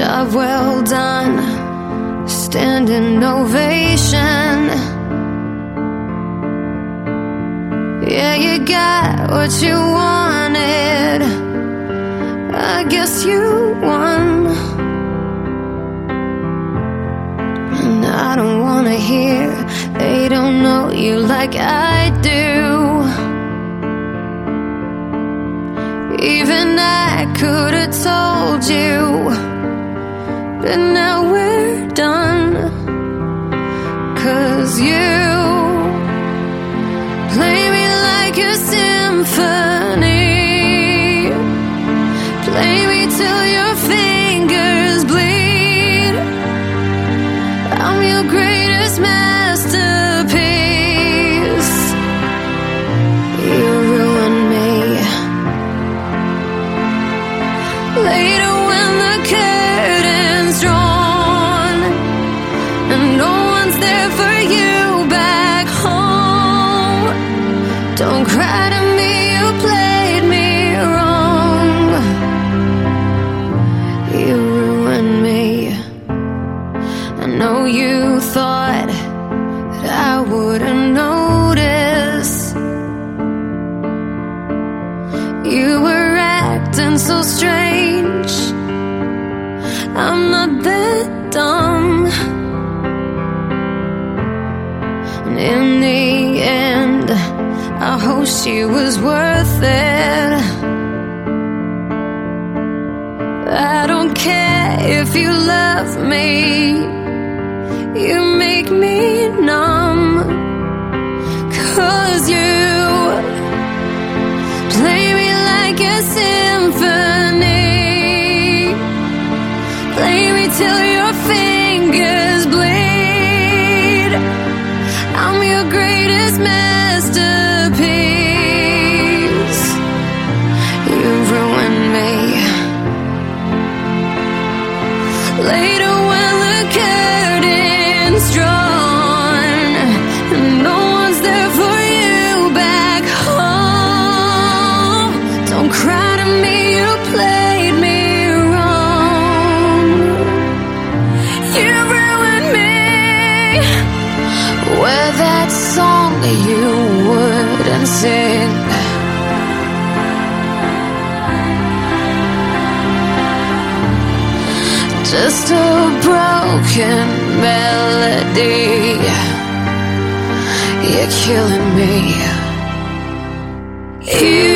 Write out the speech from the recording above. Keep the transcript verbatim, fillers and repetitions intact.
Job well done, standing ovation. Yeah, you got what you wanted, I guess you won. And I don't wanna hear they don't know you like I do. Even I could've told you, but now we're done. 'Cause you play me like a symphony, play me till your fingers bleed. I'm your greatest masterpiece. You ruined me. Later when the curtain's drawn and no one's there for you back home, don't cry to me, you played me wrong. You ruined me. I know you thought that I wouldn't notice. You were acting so strange, I'm not that dumb. And in the end, I hope she was worth it. I don't care if you love me, you make me numb. 'Cause you play me like a symphony, play me till your fingers bleed. I'm your greatest masterpiece. You ruined me. Later when the curtain's drawn and no one's there for you back home, don't cry to me, you played me wrong. You ruined me. Where that song you wouldn't sing, just a broken melody. You're killing me. You